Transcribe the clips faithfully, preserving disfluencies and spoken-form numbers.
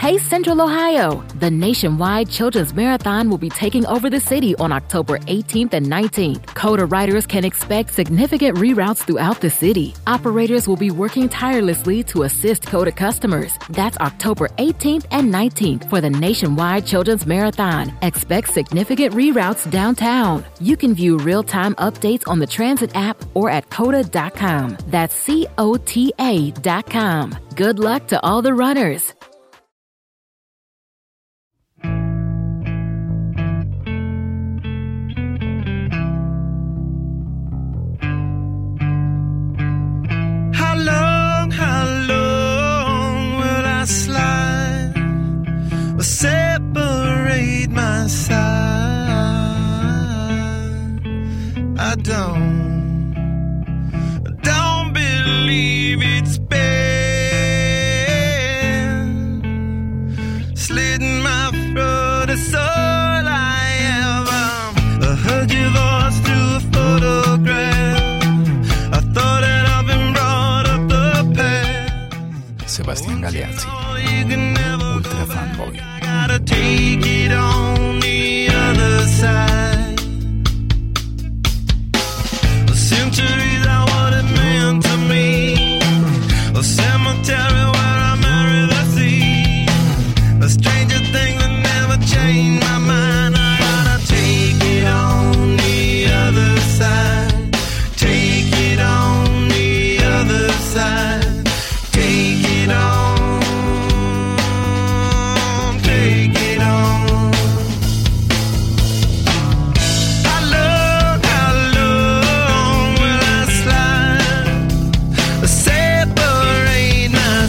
Hey, Central Ohio! The nationwide Children's Marathon will be taking over the city on October eighteenth and nineteenth. COTA riders can expect significant reroutes throughout the city. Operators will be working tirelessly to assist COTA customers. That's October eighteenth and nineteenth for the nationwide Children's Marathon. Expect significant reroutes downtown. You can view real-time updates on the Transit app or at cota dot com. That's C O T A dot com. Good luck to all the runners. How long, how long will I slide or separate my side? I don't, I don't believe it's been slitting my throat. It's all I ever. I heard your voice through a photograph. I thought that I've been brought up the path. Sebastián Galeazzi, Ultra Fanboy. I gotta take it on the other side. The centuries are what it meant to me. A cemetery where I marry the sea. A stranger thing that never changed my mind. I gotta take it on the other side. Take it on the other side. Take it on. Take it on. How long, how long will I slide? Separate my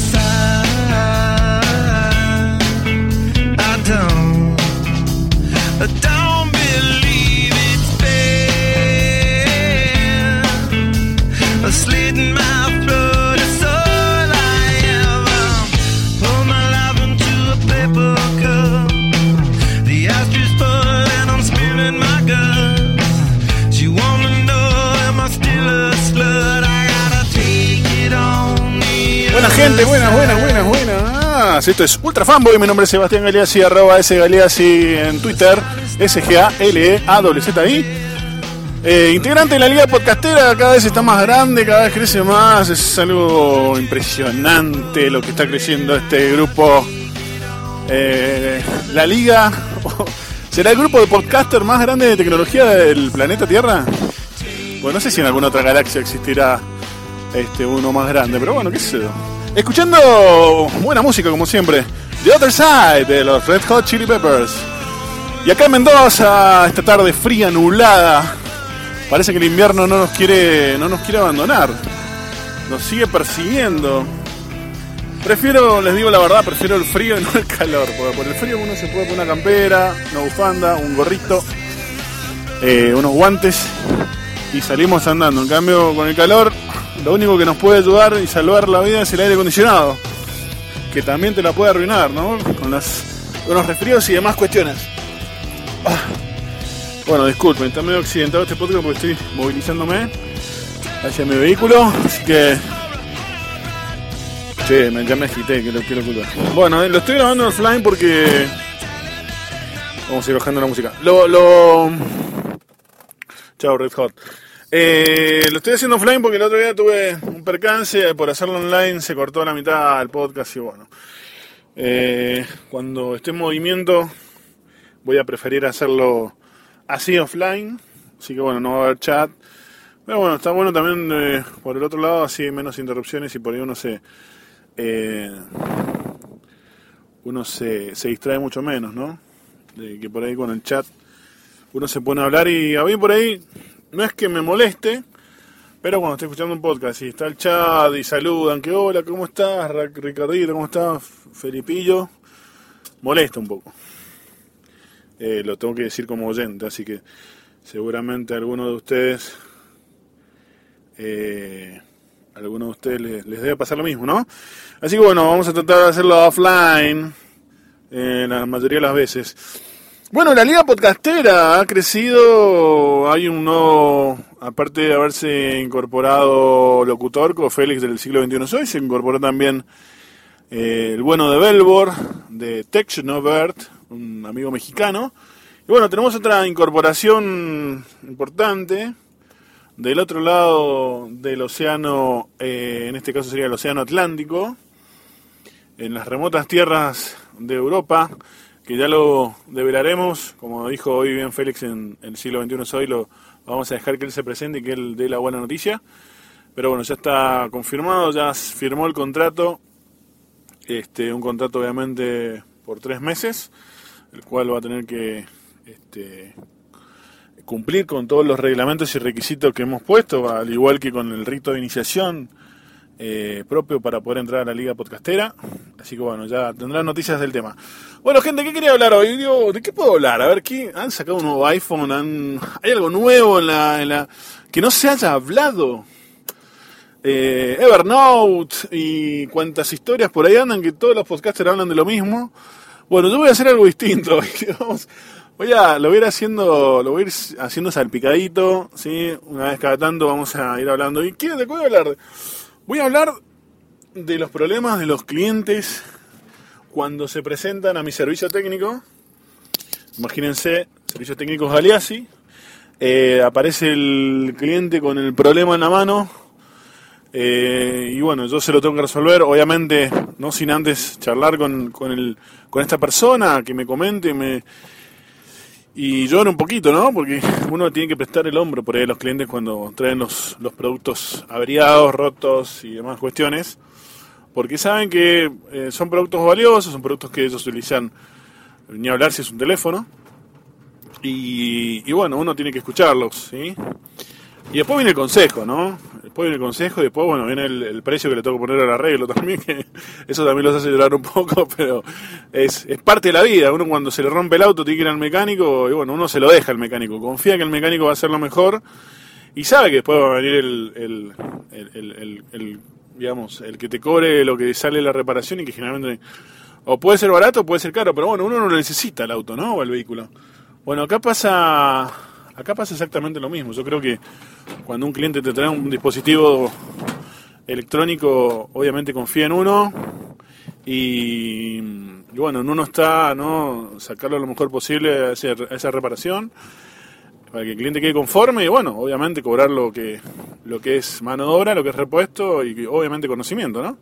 side. I don't, I don't believe it's fair. Slitting my throat is all I ever. Pour my life into a paper cup. The ashes full and I'm spilling my guts. She wanna know, am I still a slut? I gotta take it on the Buena other gente, buenas, side. buenas, buenas, buenas. Esto es Ultra Fanboy, mi nombre es Sebastián Galeazzi, arroba S Galeazzi en Twitter, S G A L E A W Z I. Eh, integrante de la Liga Podcastera, cada vez está más grande, cada vez crece más, es algo impresionante lo que está creciendo este grupo. Eh, la Liga, ¿será el grupo de podcaster más grande de tecnología del planeta Tierra? Bueno, no sé si en alguna otra galaxia existirá este uno más grande, pero bueno, qué sé yo. Escuchando buena música como siempre, The Other Side de los Red Hot Chili Peppers. Y acá en Mendoza, esta tarde fría, nublada, parece que el invierno no nos quiere, no nos quiere abandonar. Nos sigue persiguiendo. Prefiero, les digo la verdad, prefiero el frío y no el calor. Porque por el frío uno se puede poner una campera, una bufanda, un gorrito, eh, unos guantes y salimos andando. En cambio, con el calor, lo único que nos puede ayudar y salvar la vida es el aire acondicionado, que también te la puede arruinar, ¿no? Con, las, con los resfríos y demás cuestiones. Ah. Bueno, disculpen, está medio accidentado este podcast porque estoy movilizándome hacia mi vehículo, así que... Che, me, ya me agité, que lo quiero ocultar. Bueno, eh, lo estoy grabando offline porque... Vamos a ir bajando la música. Lo... lo... Chao, Red Hot. Eh, lo estoy haciendo offline porque el otro día tuve un percance, por hacerlo online se cortó la mitad del podcast y bueno. Eh, cuando esté en movimiento voy a preferir hacerlo así offline, así que bueno, no va a haber chat. Pero bueno, está bueno también eh, por el otro lado, así menos interrupciones y por ahí uno se... Eh, uno se, se distrae mucho menos, ¿no? De que por ahí con el chat uno se pone a hablar y a mí por ahí no es que me moleste, pero cuando estoy escuchando un podcast y está el chat y saludan, que hola, ¿cómo estás? Ricardito, ¿cómo estás? Felipillo, molesta un poco. Eh, lo tengo que decir como oyente, así que seguramente alguno de ustedes, eh, alguno de ustedes les, les debe pasar lo mismo, ¿no? Así que bueno, vamos a tratar de hacerlo offline eh, la mayoría de las veces. Bueno, la Liga Podcastera ha crecido, hay un nuevo, aparte de haberse incorporado locutor con Félix del siglo veintiuno Soy, se incorporó también eh, el bueno de Belbor, de de Technovert, un amigo mexicano. Y bueno, tenemos otra incorporación importante del otro lado del océano, eh, en este caso sería el océano Atlántico, en las remotas tierras de Europa, que ya lo develaremos, como dijo hoy bien Félix en el siglo veintiuno hoy, lo vamos a dejar que él se presente y que él dé la buena noticia. Pero bueno, ya está confirmado, ya firmó el contrato, este, un contrato obviamente por tres meses, el cual va a tener que este, cumplir con todos los reglamentos y requisitos que hemos puesto, al igual que con el rito de iniciación eh, propio para poder entrar a la Liga Podcastera. Así que bueno, ya tendrán noticias del tema. Bueno, gente, ¿qué quería hablar hoy? Digo, ¿de qué puedo hablar? A ver, ¿qué? ¿Han sacado un nuevo iPhone? ¿Han... ¿Hay algo nuevo en la, en la que no se haya hablado? Eh, Evernote y cuantas historias por ahí andan, que todos los podcasters hablan de lo mismo. Bueno, yo voy a hacer algo distinto. Vamos, voy a, lo voy a ir haciendo, lo voy a ir haciendo salpicadito, ¿sí? Una vez cada tanto vamos a ir hablando. ¿Y qué, de qué voy a hablar? Voy a hablar de los problemas de los clientes cuando se presentan a mi servicio técnico. Imagínense, servicios técnicos Galeazzi. Eh, aparece el cliente con el problema en la mano. Eh, y bueno, yo se lo tengo que resolver, obviamente, no sin antes charlar con, con, el, con esta persona, que me comente me, y llore un poquito, ¿no? Porque uno tiene que prestar el hombro por ahí a los clientes cuando traen los, los productos averiados, rotos y demás cuestiones, porque saben que eh, son productos valiosos, son productos que ellos utilizan, ni hablar si es un teléfono, y, y bueno, uno tiene que escucharlos, ¿sí? Y después viene el consejo, ¿no? Después viene el consejo y después, bueno, viene el, el precio que le tengo que poner al arreglo también, que eso también los hace llorar un poco, pero es, es parte de la vida. Uno cuando se le rompe el auto tiene que ir al mecánico y bueno, uno se lo deja al mecánico. Confía que el mecánico va a hacer lo mejor y sabe que después va a venir el, el, el, el, el, el digamos, el que te cobre lo que sale la reparación y que generalmente o puede ser barato o puede ser caro, pero bueno, uno no lo necesita el auto, ¿no? O el vehículo. Bueno, acá pasa... Acá pasa exactamente lo mismo. Yo creo que cuando un cliente te trae un dispositivo electrónico, obviamente confía en uno y, y bueno, en uno está, ¿no? Sacarlo lo mejor posible a, ese, a esa reparación para que el cliente quede conforme y bueno, obviamente cobrar lo que lo que es mano de obra, lo que es repuesto y obviamente conocimiento, ¿no?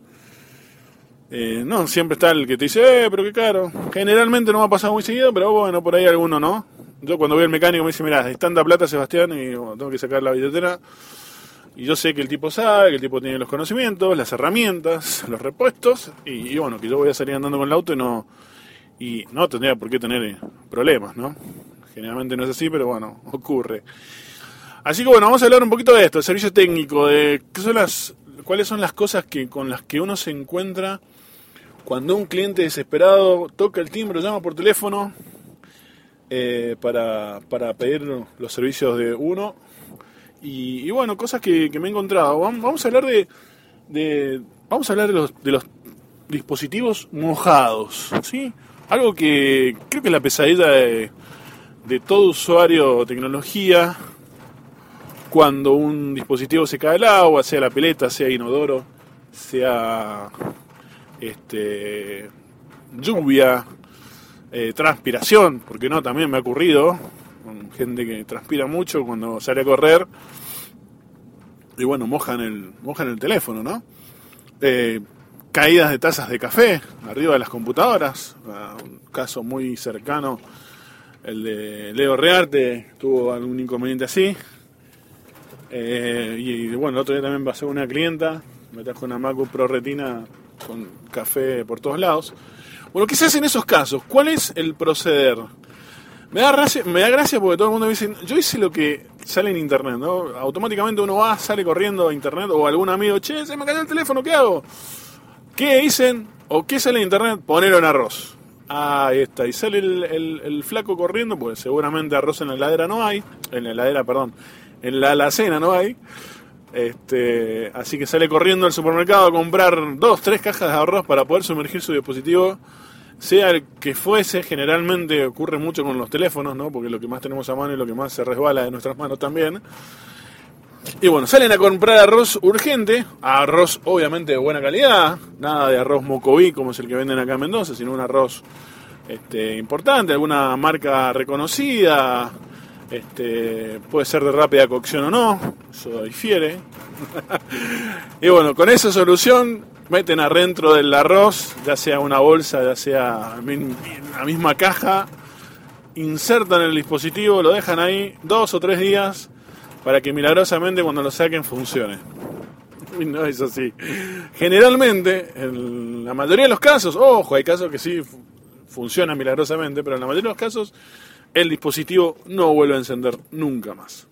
Eh, no, siempre está el que te dice, eh, pero qué caro. Generalmente no me ha pasado muy seguido, pero bueno, por ahí alguno, ¿no? Yo cuando voy al mecánico me dice, mirá, es tanta plata, Sebastián, y bueno, tengo que sacar la billetera. Y yo sé que el tipo sabe, que el tipo tiene los conocimientos, las herramientas, los repuestos, y, y bueno, que yo voy a salir andando con el auto y no y no tendría por qué tener problemas, ¿no? Generalmente no es así, pero bueno, ocurre. Así que bueno, vamos a hablar un poquito de esto, el servicio técnico, de qué son las, cuáles son las cosas que con las que uno se encuentra cuando un cliente desesperado toca el timbre, llama por teléfono, Eh, para, para pedir los servicios de uno y, y bueno, cosas que, que me he encontrado. Vamos, vamos a hablar de, de vamos a hablar de los, de los dispositivos mojados, ¿sí? Algo que creo que es la pesadilla de, de todo usuario de tecnología cuando un dispositivo se cae al agua, sea la pileta, sea inodoro, sea este lluvia, Eh, transpiración, porque no, también me ha ocurrido con gente que transpira mucho cuando sale a correr y bueno, mojan el mojan el teléfono, ¿no? Eh, caídas de tazas de café arriba de las computadoras, uh, un caso muy cercano, el de Leo Rearte, tuvo algún inconveniente así, eh, y bueno, el otro día también pasó una clienta, me trajo una MacBook Pro Retina con café por todos lados. Bueno, ¿qué se hace en esos casos? ¿Cuál es el proceder? Me da gracia, me da gracia porque todo el mundo me dice, yo hice lo que sale en internet, ¿no? Automáticamente uno va, sale corriendo a internet o algún amigo, che, se me cayó el teléfono, ¿qué hago? ¿Qué dicen? ¿O qué sale en internet? Ponerlo en arroz. Ah, ahí está. Y sale el, el, el flaco corriendo, porque seguramente arroz en la heladera no hay. En la heladera, perdón. En la alacena no hay. Este, así que sale corriendo al supermercado a comprar dos, tres cajas de arroz para poder sumergir su dispositivo, sea el que fuese. Generalmente ocurre mucho con los teléfonos, ¿no? Porque lo que más tenemos a mano y lo que más se resbala de nuestras manos también. Y bueno, salen a comprar arroz urgente, arroz obviamente de buena calidad, nada de arroz mocoví como es el que venden acá en Mendoza, sino un arroz este, importante, alguna marca reconocida, este, puede ser de rápida cocción o no, eso difiere. Y bueno, con esa solución meten adentro del arroz, ya sea una bolsa, ya sea la misma caja, insertan el dispositivo, lo dejan ahí dos o tres días para que milagrosamente cuando lo saquen funcione. Y no es así. Generalmente, en la mayoría de los casos, ojo, hay casos que sí funcionan milagrosamente, pero en la mayoría de los casos el dispositivo no vuelve a encender nunca más.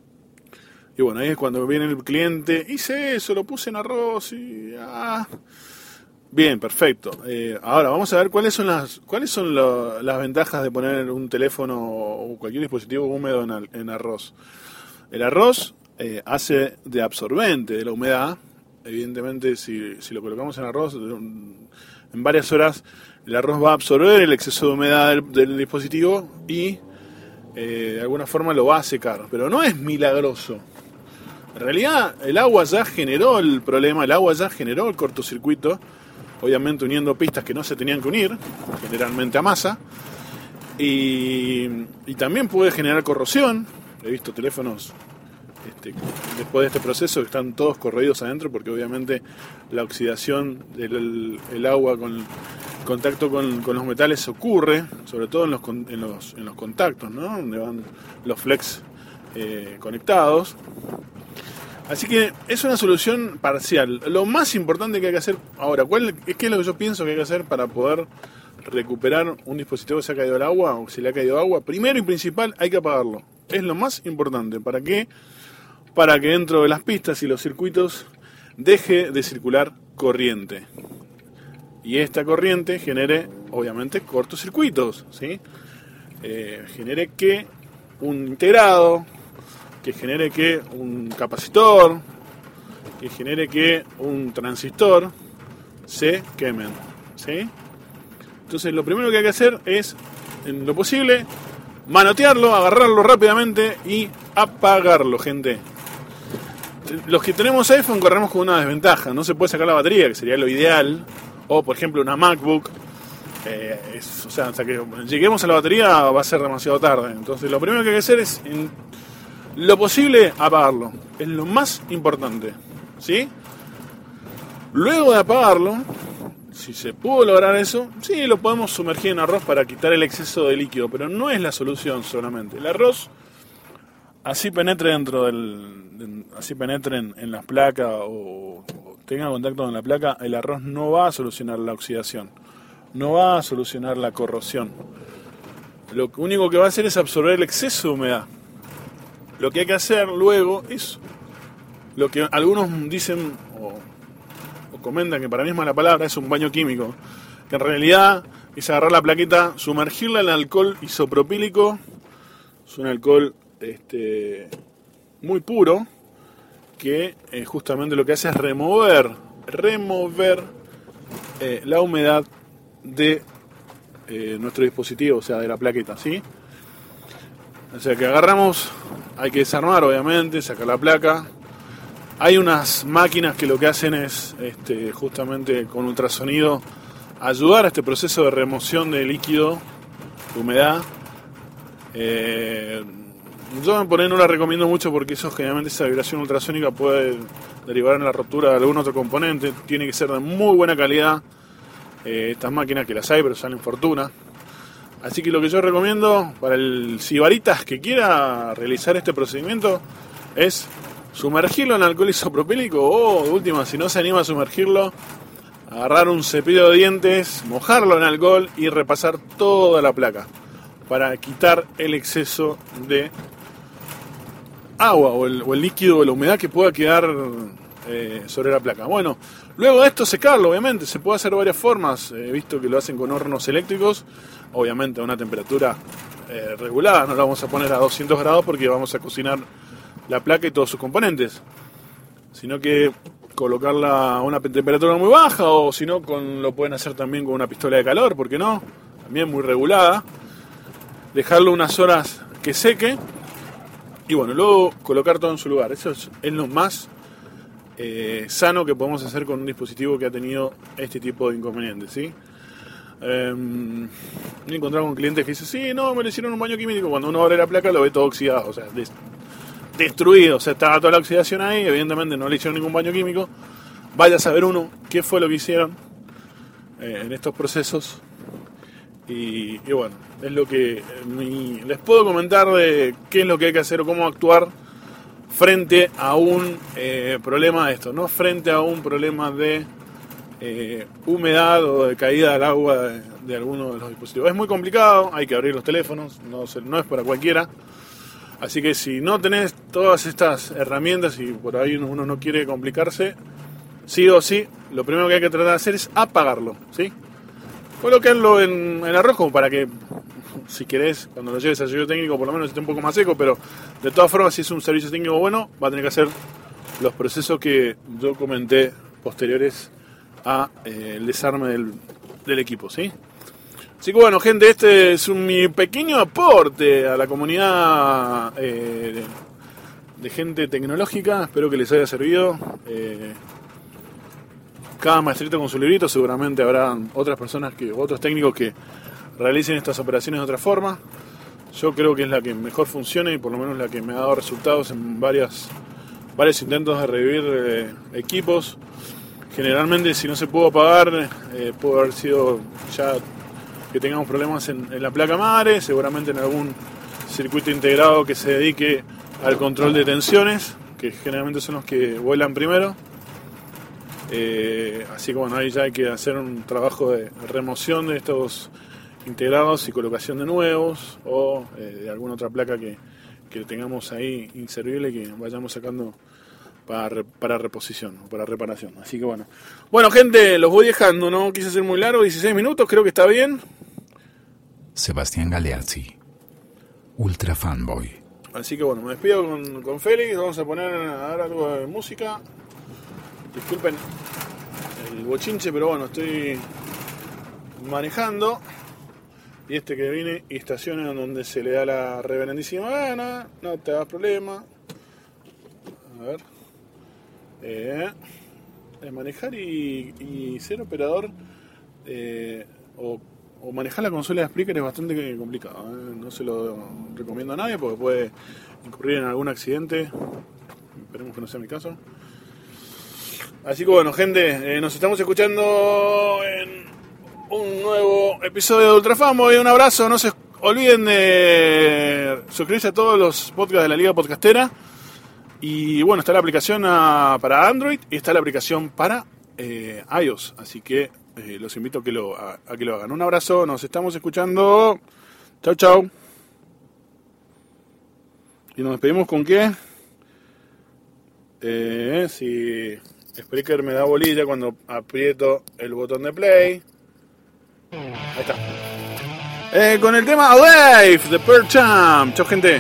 Y bueno, ahí es cuando viene el cliente, hice eso, lo puse en arroz y... Ah. Bien, perfecto. Eh, ahora vamos a ver cuáles son las cuáles son lo, las ventajas de poner un teléfono o cualquier dispositivo húmedo en, al, en arroz. El arroz eh, hace de absorbente de la humedad. Evidentemente, si, si lo colocamos en arroz, en varias horas el arroz va a absorber el exceso de humedad del, del dispositivo y eh, de alguna forma lo va a secar. Pero no es milagroso. En realidad, el agua ya generó el problema, el agua ya generó el cortocircuito, obviamente uniendo pistas que no se tenían que unir, generalmente a masa, y, y también puede generar corrosión. He visto teléfonos este, después de este proceso que están todos corroídos adentro porque obviamente la oxidación del el agua con contacto con, con los metales ocurre, sobre todo en los, en los, en los contactos, ¿no? Donde van los flex eh, conectados. Así que es una solución parcial. Lo más importante que hay que hacer ahora, ¿cuál es, qué es lo que yo pienso que hay que hacer para poder recuperar un dispositivo que se ha caído al agua o si le ha caído agua? Primero y principal, hay que apagarlo. Es lo más importante. ¿Para qué? Para que dentro de las pistas y los circuitos deje de circular corriente. Y esta corriente genere, obviamente, cortocircuitos, ¿sí? Eh, genere que un integrado, que genere que un capacitor, que genere que un transistor se quemen, ¿sí? Entonces lo primero que hay que hacer es, en lo posible, manotearlo, agarrarlo rápidamente y apagarlo, gente. Los que tenemos iPhone corremos con una desventaja, no se puede sacar la batería, que sería lo ideal, o por ejemplo una MacBook, eh, es, o sea, hasta que lleguemos a la batería va a ser demasiado tarde. Entonces lo primero que hay que hacer es, en lo posible, apagarlo, es lo más importante, ¿sí? Luego de apagarlo, si se pudo lograr eso, sí, lo podemos sumergir en arroz para quitar el exceso de líquido, pero no es la solución solamente. El arroz, así penetre dentro del, así penetre en, en las placas o, o tenga contacto con la placa, el arroz no va a solucionar la oxidación, no va a solucionar la corrosión. Lo único que va a hacer es absorber el exceso de humedad. Lo que hay que hacer luego es lo que algunos dicen o, o comentan, que para mí es mala palabra, es un baño químico, que en realidad es agarrar la plaqueta, sumergirla en alcohol isopropílico. Es un alcohol este, muy puro que eh, justamente lo que hace es remover remover eh, la humedad de eh, nuestro dispositivo, o sea, de la plaqueta, ¿sí? O sea que agarramos, hay que desarmar obviamente, sacar la placa. Hay unas máquinas que lo que hacen es este, justamente con ultrasonido ayudar a este proceso de remoción de líquido, de humedad. Eh, yo por ahí no la recomiendo mucho porque eso generalmente esa vibración ultrasónica puede derivar en la ruptura de algún otro componente. Tiene que ser de muy buena calidad. Eh, estas máquinas que las hay pero salen fortuna. Así que lo que yo recomiendo para el sibaritas que quiera realizar este procedimiento es sumergirlo en alcohol isopropílico o, de última, si no se anima a sumergirlo, agarrar un cepillo de dientes, mojarlo en alcohol y repasar toda la placa para quitar el exceso de agua o el, o el líquido o la humedad que pueda quedar eh, sobre la placa. Bueno, luego de esto secarlo, obviamente, se puede hacer de varias formas. He visto que lo hacen con hornos eléctricos, obviamente a una temperatura eh, regulada, no la vamos a poner a doscientos grados porque vamos a cocinar la placa y todos sus componentes, sino que colocarla a una temperatura muy baja, o si no, con, lo pueden hacer también con una pistola de calor, ¿por qué no? También muy regulada. Dejarlo unas horas que seque Y bueno, luego colocar todo en su lugar. Eso es, es lo más eh, sano que podemos hacer con un dispositivo que ha tenido este tipo de inconvenientes, ¿sí? Eh, me he encontrado con clientes que dicen, sí, no, me le hicieron un baño químico. Cuando uno abre la placa lo ve todo oxidado, o sea, des, destruido. O sea, estaba toda la oxidación ahí, evidentemente no le hicieron ningún baño químico. Vaya a saber uno qué fue lo que hicieron eh, en estos procesos. Y, y bueno, es lo que mi, les puedo comentar de qué es lo que hay que hacer o cómo actuar frente a un eh, problema de esto, no frente a un problema de eh, humedad o de caída del agua de, de alguno de los dispositivos. Es muy complicado, hay que abrir los teléfonos, no, se, no es para cualquiera. Así que si no tenés todas estas herramientas y por ahí uno no quiere complicarse, sí o sí, lo primero que hay que tratar de hacer es apagarlo, ¿sí? Colocarlo en, en arroz como para que, si querés, cuando lo lleves al servicio técnico, por lo menos esté un poco más seco, pero de todas formas, si es un servicio técnico bueno, va a tener que hacer los procesos que yo comenté posteriores a eh, el desarme del, del equipo, ¿sí? Así que bueno, gente, este es un, mi pequeño aporte a la comunidad eh, de, de gente tecnológica. Espero que les haya servido. Eh, cada maestrito con su librito, seguramente habrá otras personas, que otros técnicos que realicen estas operaciones de otra forma. Yo creo que es la que mejor funciona y por lo menos la que me ha dado resultados en varias, varios intentos de revivir eh, equipos. Generalmente, si no se pudo apagar, eh, puede haber sido ya que tengamos problemas en, en la placa madre, seguramente en algún circuito integrado que se dedique al control de tensiones, que generalmente son los que vuelan primero. Eh, así que bueno, ahí ya hay que hacer un trabajo de remoción de estos integrados y colocación de nuevos, o eh, de alguna otra placa que, que tengamos ahí inservible, que vayamos sacando para, para reposición o para reparación. Así que bueno, bueno gente, los voy dejando, no quise ser muy largo, dieciséis minutos, creo que está bien. Sebastián Galeazzi, Ultra Fanboy. Así que bueno, me despido con, con Félix, vamos a poner a dar algo de música. Disculpen el bochinche, pero bueno, estoy manejando. Y este que viene y estaciona donde se le da la reverendísima gana, no te hagas problema. A ver. Eh, eh, manejar y, y ser operador eh, o, o manejar la consola de Spreaker es bastante complicado. Eh. No se lo recomiendo a nadie porque puede incurrir en algún accidente. Esperemos que no sea mi caso. Así que bueno, gente, eh, nos estamos escuchando en un nuevo episodio de Ultra Fanboy. Un abrazo, no se olviden de suscribirse a todos los podcasts de la Liga Podcastera. Y bueno, está la aplicación a, para Android y está la aplicación para eh, iOS. Así que eh, los invito a que, lo, a, a que lo hagan. Un abrazo, nos estamos escuchando. Chau, chau. ¿Y nos despedimos con qué? Eh, si Spreaker me da bolilla cuando aprieto el botón de play. Ahí está. Eh, con el tema Alive de Pearl Jam. Chau, gente.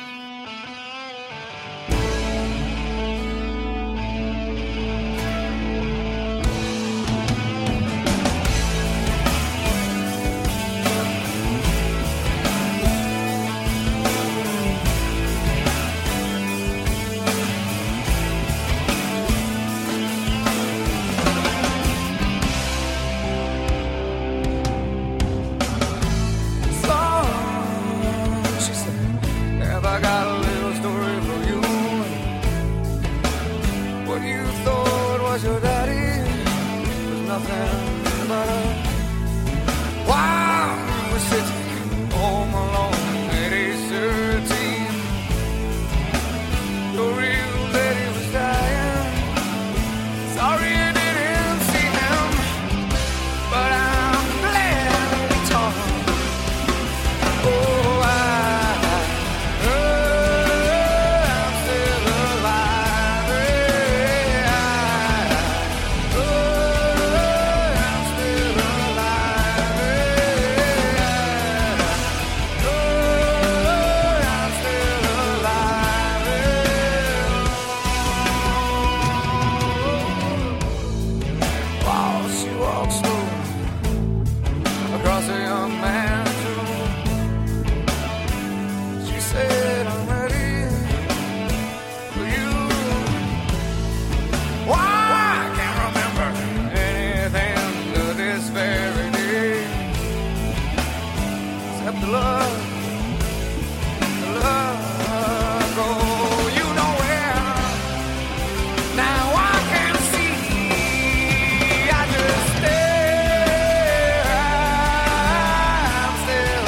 Your daddy was nothing but a wow, was sitting home alone at age thirteen. Your real daddy was dying. Sorry you didn't see him, but I'm glad he told him. Oh, I, oh, I'm still alive. Across a young man's room, she said, I'm ready. except the love, the love go. You know where now I can see. I just stay. I'm still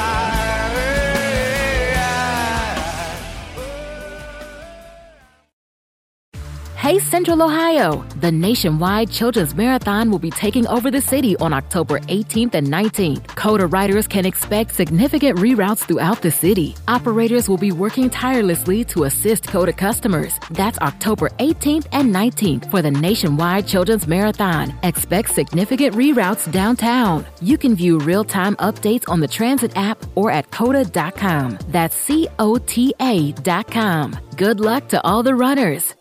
alive. Hey Central Ohio! The nationwide Children's Marathon will be taking over the city on October eighteenth and nineteenth. CODA riders can expect significant reroutes throughout the city. Operators will be working tirelessly to assist CODA customers. That's October eighteenth and nineteenth for the nationwide Children's Marathon. Expect significant reroutes downtown. You can view real-time updates on the Transit app or at coda dot com. That's C O T A dot com. Good luck to all the runners.